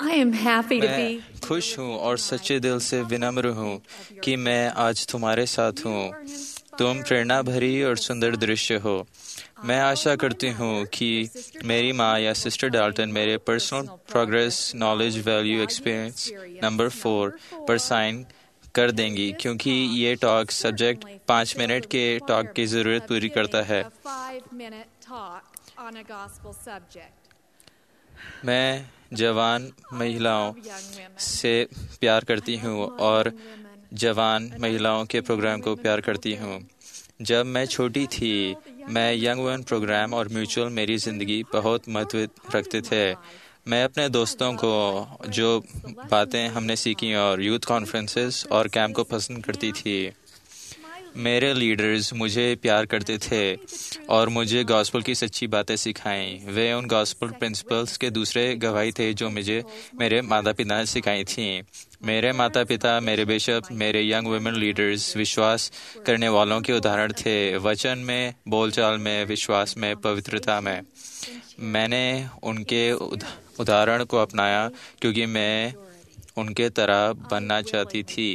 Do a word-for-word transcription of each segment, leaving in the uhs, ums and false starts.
I am happy to be. मैं खुश हूँ और सच्चे दिल से विनम्र हूँ कि मैं आज तुम्हारे साथ हूँ। तुम प्रेरणा भरी और सुंदर दृश्य हो। मैं आशा करती हूँ कि मेरी माँ या सिस्टर डाल्टन मेरे personal progress, knowledge, value, experience number four पर साइन कर देंगी, क्योंकि ये टॉक सब्जेक्ट पाँच मिनट के टॉक की ज़रूरत पूरी करता है। मैं जवान महिलाओं से प्यार करती हूँ और जवान महिलाओं के प्रोग्राम को प्यार करती हूँ। जब मैं छोटी थी, मैं यंग वुमेन प्रोग्राम और म्यूचुअल मेरी ज़िंदगी बहुत महत्व रखते थे। मैं अपने दोस्तों को जो बातें हमने सीखी और यूथ कॉन्फ्रेंसेस और कैंप को पसंद करती थी। मेरे लीडर्स मुझे प्यार करते थे और मुझे गॉस्पल की सच्ची बातें सिखाईं। वे उन गॉस्पल प्रिंसिपल्स के दूसरे गवाही थे जो मुझे मेरे माता पिता ने सिखाई थीं। मेरे माता पिता, मेरे बिशप, मेरे यंग वुमेन लीडर्स विश्वास करने वालों के उदाहरण थे। वचन में, बोलचाल में, विश्वास में, पवित्रता में। मैंने उनके उदाहरण को अपनाया क्योंकि मैं उनके तरह बनना चाहती थी।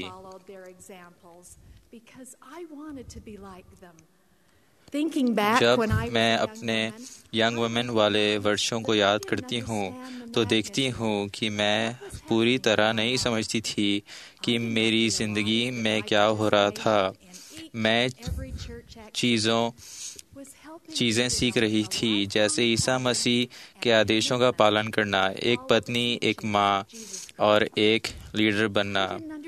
जब मैं अपने यंग वुमेन वाले वर्षों को याद करती हूँ तो देखती हूँ कि मैं पूरी तरह नहीं समझती थी कि मेरी ज़िंदगी में क्या हो रहा था। मैं चीज़ों चीज़ें सीख रही थी, जैसे ईसा मसीह के आदेशों का पालन करना, एक पत्नी, एक माँ और एक लीडर बनना।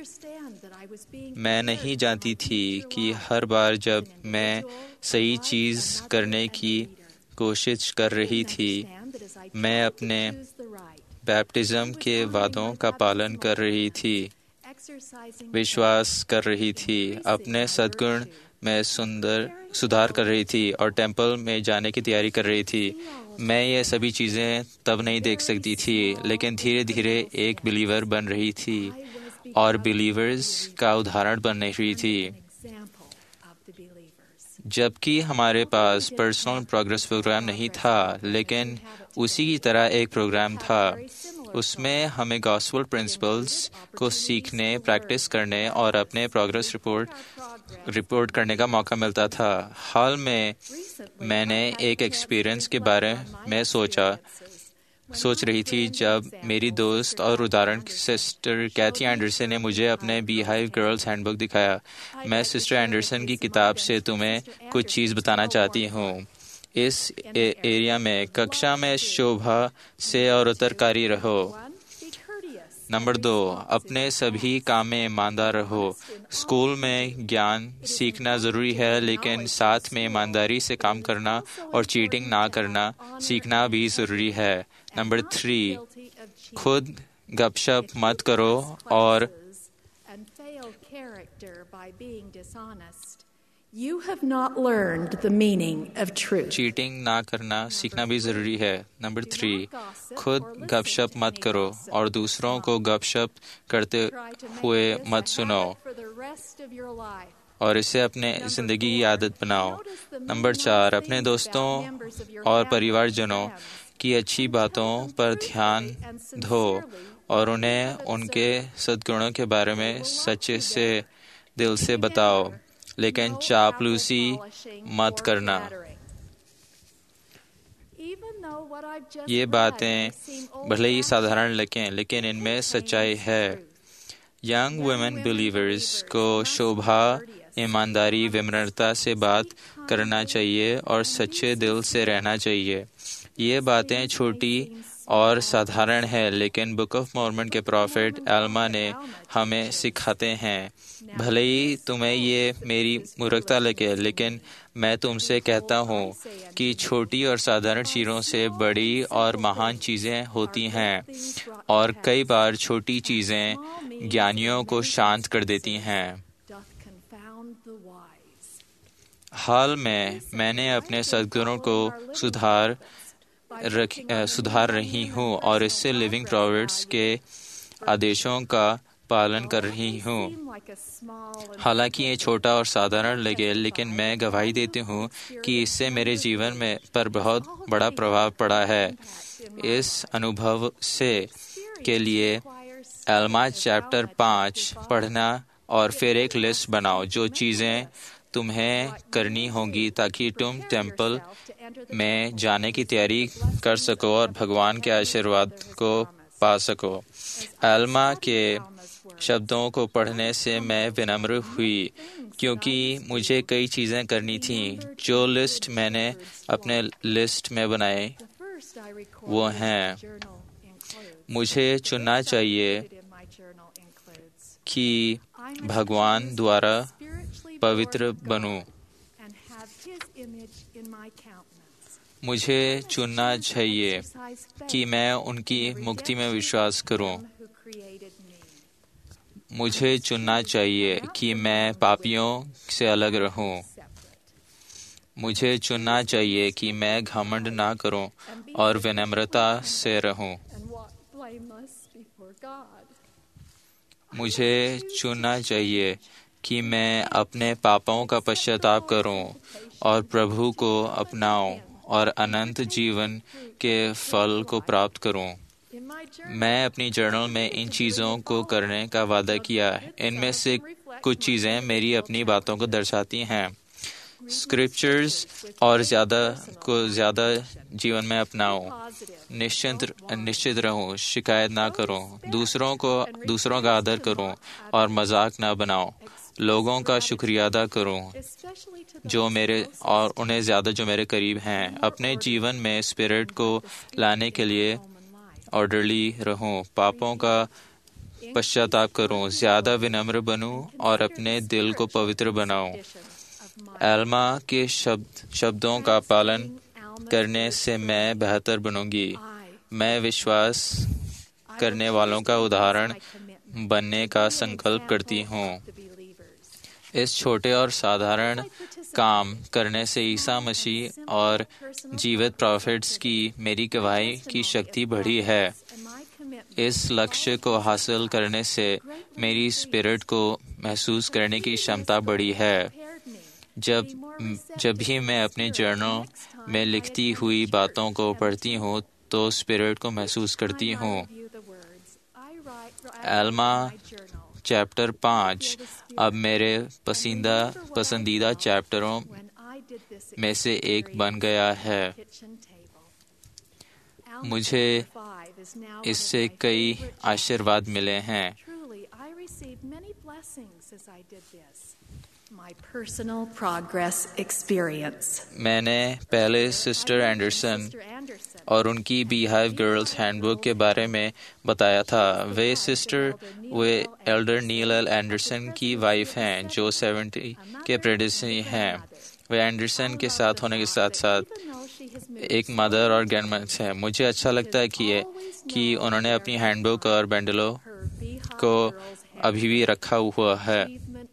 मैं नहीं जानती थी कि हर बार जब मैं सही चीज़ करने की कोशिश कर रही थी, मैं अपने बैप्टिज्म के वादों का पालन कर रही थी, विश्वास कर रही थी, अपने सद्गुण में सुंदर सुधार कर रही थी और टेंपल में जाने की तैयारी कर रही थी। मैं ये सभी चीज़ें तब नहीं देख सकती थी, लेकिन धीरे धीरे एक बिलीवर बन रही थी और बिलीवर्स का उदाहरण बन रही थी। जबकि हमारे पास पर्सनल प्रोग्रेस प्रोग्राम नहीं था, लेकिन उसी की तरह एक प्रोग्राम था। उसमें हमें गॉस्पल प्रिंसिपल्स को सीखने, प्रैक्टिस करने और अपने प्रोग्रेस रिपोर्ट रिपोर्ट करने का मौका मिलता था। हाल में मैंने एक एक्सपीरियंस के बारे में सोचा सोच रही थी जब मेरी दोस्त और उदाहरण सिस्टर कैथी एंडरसन ने मुझे अपने बीहाइव गर्ल्स हैंडबुक दिखाया। मैं सिस्टर एंडरसन की किताब से तुम्हें कुछ चीज़ बताना चाहती हूँ। इस ए- एरिया में कक्षा में शोभा से और उतरकारी रहो। नंबर दो, अपने सभी काम में ईमानदार रहो। स्कूल में ज्ञान सीखना ज़रूरी है, लेकिन साथ में ईमानदारी से काम करना और चीटिंग ना करना सीखना भी ज़रूरी है। नंबर थ्री, खुद गपशप मत करो और You have not learned the meaning of truth. Cheating ना करना सीखना भी ज़रूरी है। नंबर थ्री, खुद गपशप मत करो और दूसरों को गपशप करते हुए मत सुनो और इसे अपने ज़िंदगी की आदत बनाओ। नंबर चार, अपने दोस्तों और परिवारजनों की अच्छी बातों पर ध्यान दो और उन्हें उनके सद्गुणों के बारे में सच्चे से दिल से बताओ, लेकिन चापलूसी मत करना। ये बातें भले ही साधारण लगें, लेकिन इनमें सच्चाई है। यंग वुमेन बिलीवर्स को शोभा, ईमानदारी, विनम्रता से बात करना चाहिए और सच्चे दिल से रहना चाहिए। ये बातें छोटी और साधारण है, लेकिन बुक ऑफ मॉर्मन के प्रॉफिट एल्मा ने हमें सिखाते हैं। भले ही तुम्हें ये मेरी मूर्खता लगे, लेकिन मैं तुमसे कहता हूँ कि छोटी और साधारण चीज़ों से बड़ी और महान चीज़ें होती हैं, और कई बार छोटी चीज़ें ज्ञानियों को शांत कर देती हैं। हाल में मैंने अपने सद्गुणों को सुधार रख, सुधार रही हूँ और इससे लिविंग प्रोवर्ब्स के आदेशों का पालन कर रही हूँ। हालांकि ये छोटा और साधारण लगे, लेकिन मैं गवाही देती हूँ कि इससे मेरे जीवन में पर बहुत बड़ा प्रभाव पड़ा है। इस अनुभव से के लिए एल्मा चैप्टर पाँच पढ़ना और फिर एक लिस्ट बनाओ जो चीज़ें तुम्हें करनी होंगी ताकि तुम टेंपल में जाने की तैयारी कर सको और भगवान के आशीर्वाद को पा सको। एल्मा के शब्दों को पढ़ने से मैं विनम्र हुई क्योंकि मुझे कई चीज़ें करनी थीं। जो लिस्ट मैंने अपने लिस्ट में बनाए वो हैं, मुझे चुनना चाहिए कि भगवान द्वारा पवित्र बनूं। मुझे चुनना चाहिए कि मैं उनकी मुक्ति में विश्वास करूं। मुझे चुनना चाहिए कि मैं पापियों से अलग रहूं। मुझे चुनना चाहिए कि मैं घमंड ना करूं और विनम्रता से रहूं। मुझे चुनना चाहिए कि मैं अपने पापों का पश्चाताप करूं और प्रभु को अपनाऊं और अनंत जीवन के फल को प्राप्त करूं। मैं अपनी जर्नल में इन चीज़ों को करने का वादा किया। इनमें से कुछ चीज़ें मेरी अपनी बातों को दर्शाती हैं। स्क्रिप्चर्स और ज़्यादा को ज़्यादा जीवन में अपनाऊं। निश्चित निश्चित रहूं, शिकायत ना करूं, दूसरों को दूसरों का आदर करूं और मजाक ना बनाऊं। लोगों का शुक्रिया अदा करूं जो मेरे और उन्हें ज़्यादा जो मेरे करीब हैं। अपने जीवन में स्पिरिट को लाने के लिए ऑर्डरली रहूं, पापों का पश्चाताप करूं, ज़्यादा विनम्र बनूं और अपने दिल को पवित्र बनाऊं। एल्मा के शब्द शब्दों का पालन करने से मैं बेहतर बनूंगी। मैं विश्वास करने वालों का उदाहरण बनने का संकल्प करती हूँ। इस छोटे और साधारण काम करने से ईसा मसीह और जीवित प्रॉफिट्स की मेरी गवाही की शक्ति बढ़ी है। इस लक्ष्य को हासिल करने से मेरी स्पिरिट को महसूस करने की क्षमता बढ़ी है। जब जब भी मैं अपने जर्नल में लिखती हुई बातों को पढ़ती हूँ तो स्पिरिट को महसूस करती हूँ। एल्मा चैप्टर पाँच अब मेरे पसंदीदा पसंदीदा चैप्टरों में से एक बन गया है। मुझे इससे कई आशीर्वाद मिले हैं। My personal progress experience. मैंने पहले सिस्टर एंडरसन और उनकी बीहाइव गर्ल्स हैंडबुक के बारे में बताया था। वे सिस्टर वे एल्डर नील एल एंडरसन की वाइफ हैं जो सेवेंटी के प्रेडिसी हैं। वे एंडरसन के साथ होने के साथ साथ एक मदर और ग्रैंड मदर हैं। मुझे अच्छा लगता है कि कि उन्होंने अपनी हैंडबुक और बैंडलो को अभी भी रखा हुआ है।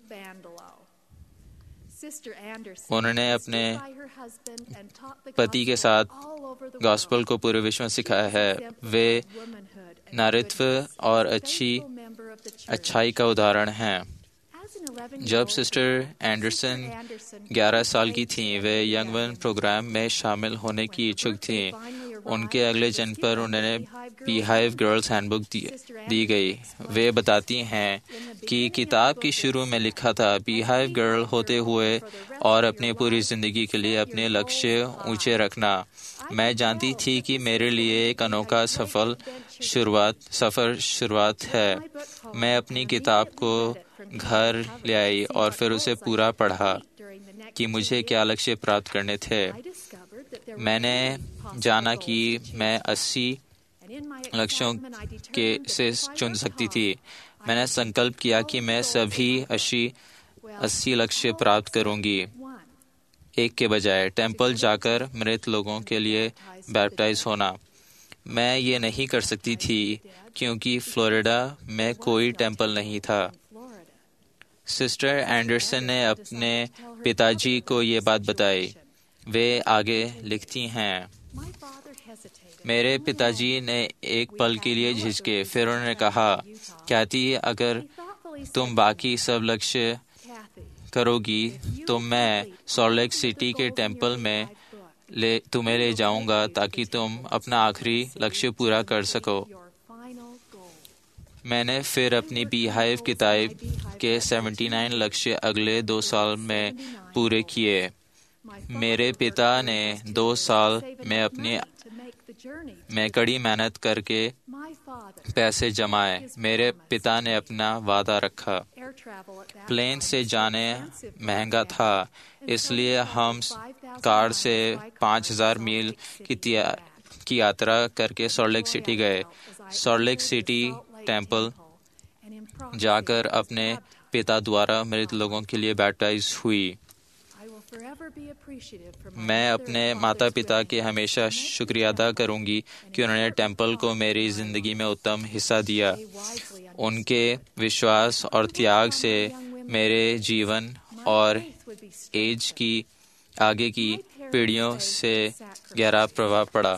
उन्होंने अपने पति के साथ गॉस्पेल को पूरे विश्व में सिखाया है। वे नारित्व और अच्छी अच्छाई का उदाहरण हैं। जब सिस्टर एंडरसन ग्यारह साल की थीं, वे यंग वन प्रोग्राम में शामिल होने की इच्छुक थीं। उनके अगले जन्म पर उन्हें बीहाइव गर्ल्स हैंडबुक दी, दी गई। वे बताती हैं कि किताब की शुरू में लिखा था, बीहाइव गर्ल होते हुए और अपनी पूरी जिंदगी के लिए अपने लक्ष्य ऊंचे रखना। मैं जानती थी कि मेरे लिए एक अनोखा सफल शुरुआत सफर शुरुआत है। मैं अपनी किताब को घर ले आई और फिर उसे पूरा पढ़ा कि मुझे क्या लक्ष्य प्राप्त करने थे। मैंने जाना कि मैं अस्सी लक्ष्यों के से चुन सकती थी। मैंने संकल्प किया कि मैं सभी अस्सी अस्सी लक्ष्य प्राप्त करूंगी, एक के बजाय टेंपल जाकर मृत लोगों के लिए बैप्टाइज होना। मैं ये नहीं कर सकती थी क्योंकि फ्लोरिडा में कोई टेंपल नहीं था। सिस्टर एंडरसन ने अपने पिताजी को ये बात बताई। वे आगे लिखती हैं, मेरे पिताजी ने एक पल के लिए झिझके, फिर उन्होंने कहा, कैथी, अगर तुम बाकी सब लक्ष्य करोगी तो मैं सॉल्ट लेक सिटी के टेंपल में ले तुम्हें ले जाऊंगा ताकि तुम अपना आखिरी लक्ष्य पूरा कर सको। मैंने फिर अपनी बीहाइव किताब के उन्यासी लक्ष्य अगले दो साल में पूरे किए। मेरे पिता ने दो साल में अपनी में कड़ी मेहनत करके पैसे जमाए। मेरे पिता ने अपना वादा रखा। प्लेन से जाने महंगा था, इसलिए हम कार से पाँच हजार मील की की यात्रा करके सॉल्ट लेक सिटी गए। सॉल्ट लेक सिटी टेम्पल जाकर अपने पिता द्वारा मृत लोगों के लिए बैप्टाइज हुई। मैं अपने माता पिता के हमेशा शुक्रिया अदा करूंगी कि उन्होंने टेम्पल को मेरी जिंदगी में उत्तम हिस्सा दिया। उनके विश्वास और त्याग से मेरे जीवन और एज की आगे की पीढ़ियों से गहरा प्रभाव पड़ा।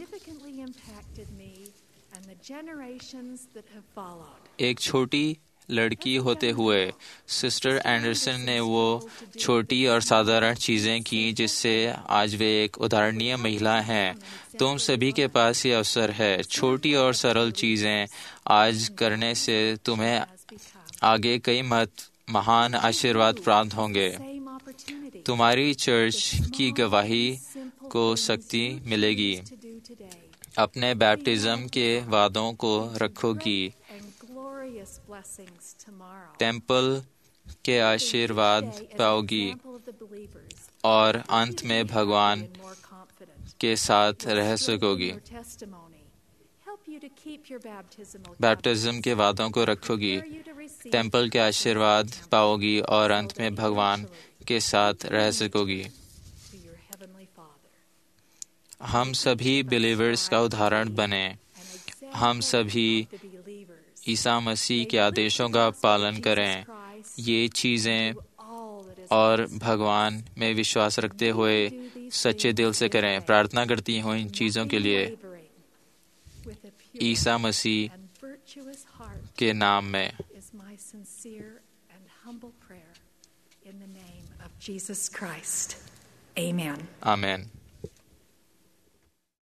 एक छोटी लड़की होते हुए सिस्टर एंडरसन ने वो छोटी और साधारण चीजें की जिससे आज वे एक उदाहरणीय महिला हैं। तुम सभी के पास ये अवसर है। छोटी और सरल चीजें आज करने से तुम्हें आगे कई महत्व महान आशीर्वाद प्राप्त होंगे। तुम्हारी चर्च की गवाही को शक्ति मिलेगी। अपने बैप्टिज्म के वादों को रखोगी। टेम्पल के आशीर्वाद पाओगी और अंत में भगवान के साथ रह सकोगी। बैप्टिज्म के वादों को रखोगी, टेम्पल के आशीर्वाद पाओगी और अंत में भगवान के साथ रह सकोगी। हम सभी बिलीवर्स का उदाहरण बने। हम सभी ईसा मसीह के आदेशों का पालन करें। ये चीज़ें और भगवान में विश्वास रखते हुए सच्चे दिल से करें। प्रार्थना करती हूँ इन चीज़ों के लिए ईसा मसीह के नाम में। Jesus Christ. Amen. आमीन।